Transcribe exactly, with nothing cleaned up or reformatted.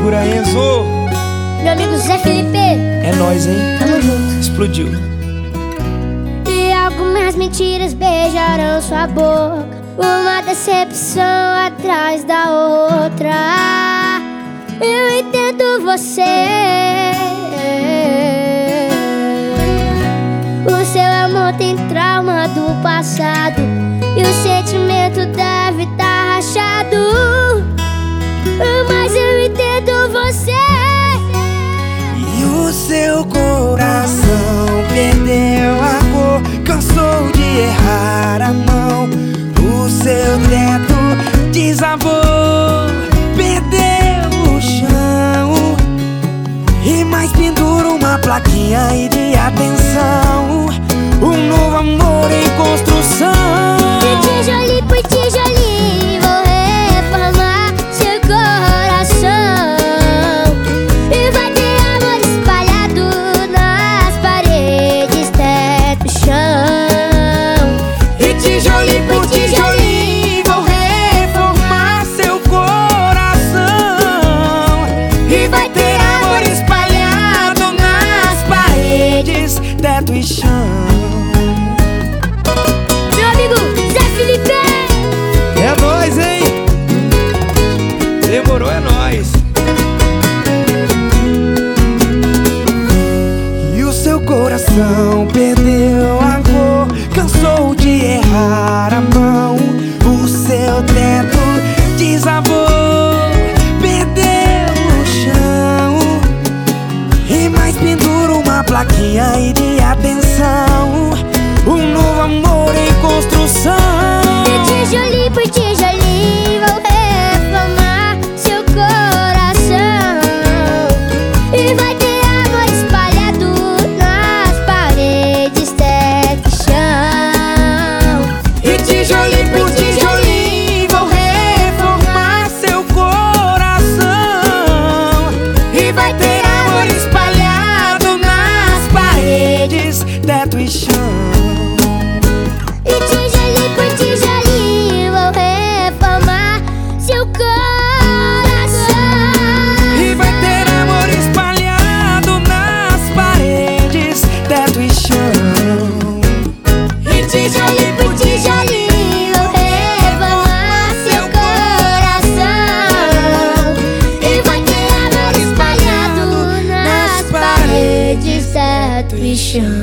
Segura, Enzo. Meu amigo Zé Felipe. É nóis, hein? Tamo junto. Explodiu. E algumas mentiras beijarão sua boca, uma decepção atrás da outra. Eu entendo você. O seu amor tem trauma do passado e o sentimento deve estar rachado. Mas eu entendo você. E o seu coração perdeu a cor, cansou de errar a mão. O seu teto desabou, perdeu o chão. E mais pendura uma plaquinha aí de atenção. Um novo amor em construção. De tijolinho por tijolinho vou reformar seu coração. E vai ter amor espalhado nas paredes, teto, chão. E tijolinho por tijolinho vou reformar seu coração. E vai ter amor espalhado nas paredes, teto e chão. Meu amigo Zé Felipe. É nóis, hein? Demorou, é nóis. E o seu coração perdeu a cor, cansou de errar a mão. O seu teto desabou, perdeu o chão. E mais pendura uma plaquinha aí de atenção. Um novo amor em construção. De tijolinho por tijolinho vou reformar seu coração. E vai ter amor espalhado nas paredes, teto e chão. E tijolinho por tijolinho vou reformar seu coração. E vai ter amor espalhado nas paredes, teto e chão. E tijolinho por tijolinho vou reformar seu coração. E vai ter amor espalhado nas paredes, teto e chão. E tijolinho por tijolinho Vou reformar seu coração. E vai ter amor espalhado nas paredes, teto e chão.